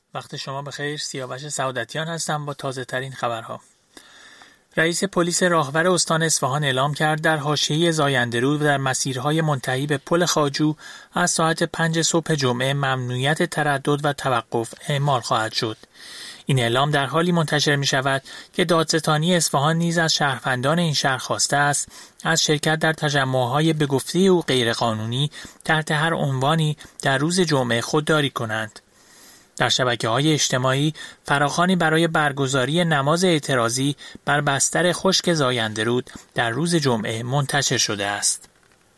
وقت شما بخیر. سیاوش سعادتیان هستم با تازه ترین خبرها. رئیس پلیس راهور استان اصفهان اعلام کرد در حاشیه زاینده‌رود و در مسیرهای منتهی به پل خواجو از ساعت 5 صبح جمعه ممنوعیت تردد و توقف اعمال خواهد شد. این اعلام در حالی منتشر می شود که دادستانی اصفهان نیز از شهروندان این شهر خواسته است از شرکت در تجمع‌های به گفته او غیرقانونی تحت هر عنوانی در روز جمعه خودداری کنند. در شبکه‌های اجتماعی فراخوانی برای برگزاری نماز اعتراضی بر بستر خشک زاینده‌رود در روز جمعه منتشر شده است.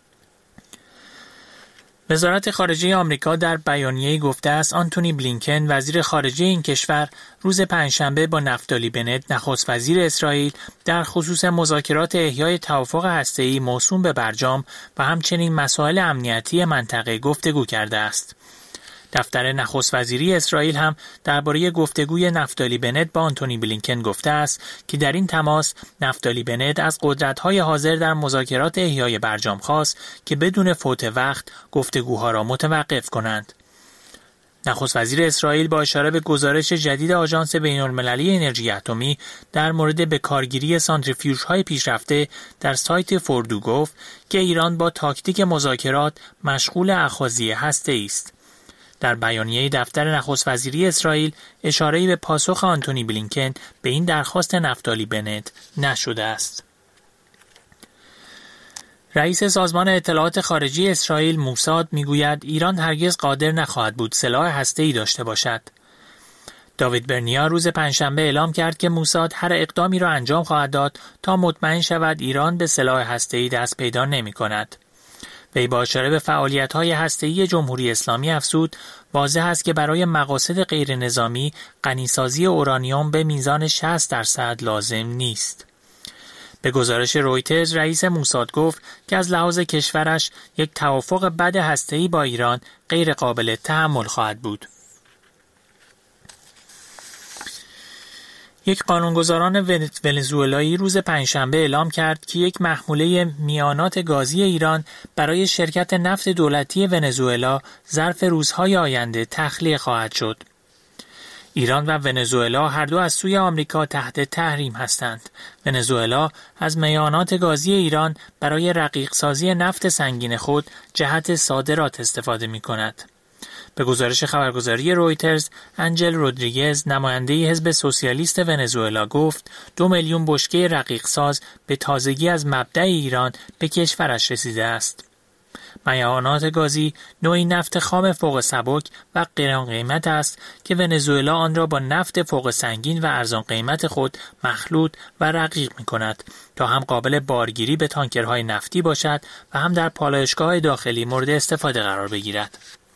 وزارت خارجه آمریکا در بیانیه‌ای گفته است آنتونی بلینکن وزیر خارجه این کشور روز پنجشنبه با نفتالی بنت نخست وزیر اسرائیل در خصوص مذاکرات احیای توافق هسته‌ای موسوم به برجام و همچنین مسائل امنیتی منطقه گفتگو کرده است. دفتر نخست وزیری اسرائیل هم درباره گفتگوی نفتالی بنت با آنتونی بلینکن گفته است که در این تماس نفتالی بنت از قدرت‌های حاضر در مذاکرات احیای برجام خواست که بدون فوت وقت گفتگوها را متوقف کنند. نخست وزیر اسرائیل با اشاره به گزارش جدید آژانس بین‌المللی انرژی اتمی در مورد به کارگیری سانتریفیوژهای پیشرفته در سایت فوردو گفت که ایران با تاکتیک مذاکرات مشغول اخاذی هسته‌ای است. در بیانیه دفتر نخست وزیری اسرائیل اشاره‌ای به پاسخ آنتونی بلینکن به این درخواست نفتالی بنت نشده است. رئیس سازمان اطلاعات خارجی اسرائیل موساد میگوید ایران هرگز قادر نخواهد بود سلاح هسته‌ای داشته باشد. داوید برنیا روز پنجشنبه اعلام کرد که موساد هر اقدامی را انجام خواهد داد تا مطمئن شود ایران به سلاح هسته‌ای دست پیدا نمی‌کند. وی با اشاره به فعالیت‌های هسته‌ای جمهوری اسلامی افزود واضح است که برای مقاصد غیر نظامی غنیسازی اورانیوم به میزان 60% لازم نیست. به گزارش رویترز رئیس موساد گفت که از لحاظ کشورش یک توافق بد هسته‌ای با ایران غیر قابل تحمل خواهد بود. یک قانونگذاران ونزوئلایی روز پنجشنبه اعلام کرد که یک محموله میانات گازی ایران برای شرکت نفت دولتی ونزوئلا ظرف روزهای آینده تخلیه خواهد شد. ایران و ونزوئلا هر دو از سوی آمریکا تحت تحریم هستند. ونزوئلا از میانات گازی ایران برای رقیق‌سازی نفت سنگین خود جهت صادرات استفاده می‌کند. به گزارش خبرگزاری رویترز، انجل رودریگز نماینده حزب سوسیالیست ونزوئلا گفت 2 میلیون بشکه رقیق‌ساز به تازگی از مبدأ ایران به کشورش رسیده است. میانات گازی نوعی نفت خام فوق سبک و گران قیمت است که ونزوئلا آن را با نفت فوق سنگین و ارزان قیمت خود مخلوط و رقیق می کند تا هم قابل بارگیری به تانکرهای نفتی باشد و هم در پالایشگاه داخلی مورد استفاده قرار بگیرد.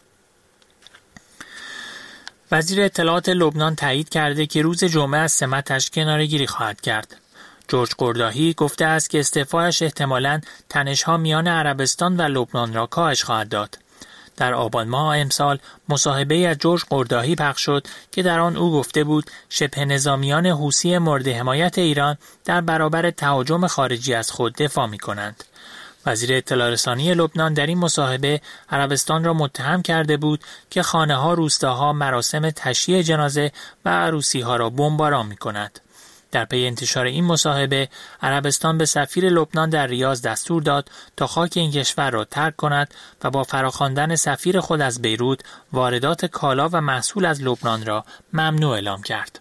وزیر اطلاعات لبنان تایید کرده که روز جمعه از سمتش کناره‌گیری خواهد کرد. جورج قرداهی گفته است که استعفایش احتمالاً تنش‌ها میان عربستان و لبنان را کاهش خواهد داد. در آبان ماه امسال مصاحبه‌ای از جورج قرداهی پخش شد که در آن او گفته بود شبه نظامیان حوثی مورد حمایت ایران در برابر تهاجم خارجی از خود دفاع می‌کنند. وزیر اطلاع رسانی لبنان در این مصاحبه عربستان را متهم کرده بود که خانه‌ها، روستاها، مراسم تشییع جنازه و عروسی‌ها را بمباران می‌کند. در پی انتشار این مصاحبه عربستان به سفیر لبنان در ریاض دستور داد تا خاک این کشور را ترک کند و با فراخواندن سفیر خود از بیروت واردات کالا و محصول از لبنان را ممنوع اعلام کرد.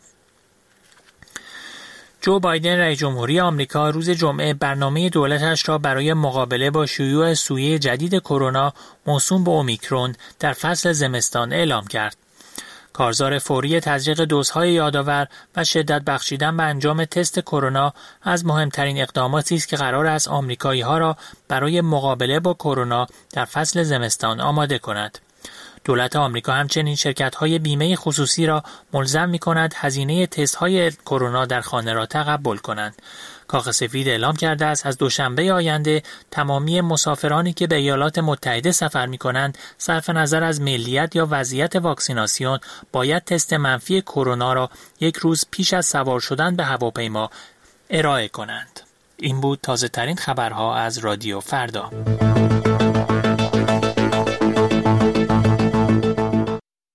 جو بایدن رئیس جمهوری آمریکا روز جمعه برنامه دولتش را برای مقابله با شیوع سویه جدید کرونا موسوم به اومیکرون در فصل زمستان اعلام کرد. کارزار فوری تزریق دوزهای یادآور و شدت بخشیدن به انجام تست کرونا از مهمترین اقداماتی است که قرار است آمریکایی‌ها را برای مقابله با کرونا در فصل زمستان آماده کند. دولت آمریکا همچنین شرکت‌های بیمه خصوصی را ملزم می‌کند هزینه تست‌های کرونا در خانه را تقبل کنند. کاخ سفید اعلام کرده است از دوشنبه آینده تمامی مسافرانی که به ایالات متحده سفر می‌کنند صرف نظر از ملیت یا وضعیت واکسیناسیون باید تست منفی کرونا را یک روز پیش از سوار شدن به هواپیما ارائه کنند. این بود تازه‌ترین خبرها از رادیو فردا.